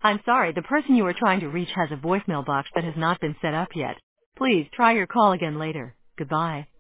I'm sorry, the person you are trying to reach has a voicemail box that has not been set up yet. Please try your call again later. Goodbye.